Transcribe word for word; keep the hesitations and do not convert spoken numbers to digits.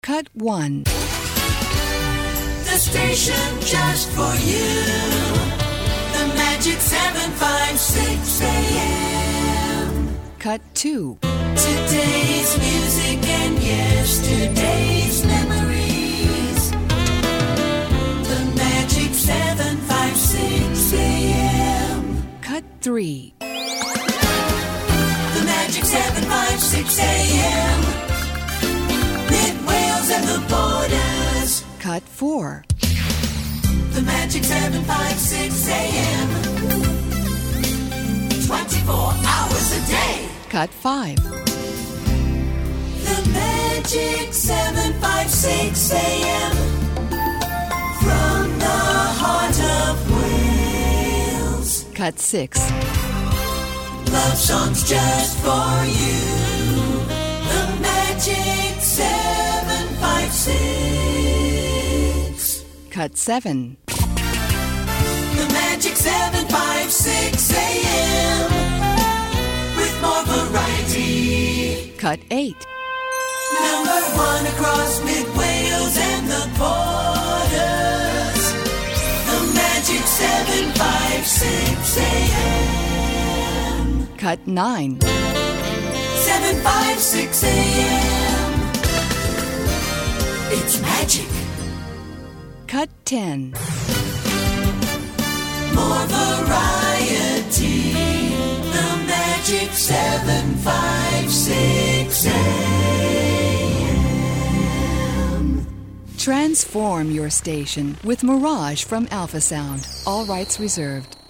Cut one. The station just for you. The Magic seven five six A M. Cut two. Today's music and yesterday's memories. The Magic seven five six A M. Cut three. The Magic seven five six A M. Mid Wales and the borders. Cut four. The Magic seven five six A M. twenty-four hours a day. Cut five. The Magic seven five six A M. From the heart of Wales. Cut six. Love songs just for you. The Magic seven five six. Cut seven. The Magic seven five six A M. With more variety. Cut eight. Number one across Mid Wales and the borders. The Magic seven five six A M. Cut nine. seven five six A M. It's magic. Cut ten. More variety. The Magic seven five six A M. Transform your station with Mirage from Alpha Sound. All rights reserved.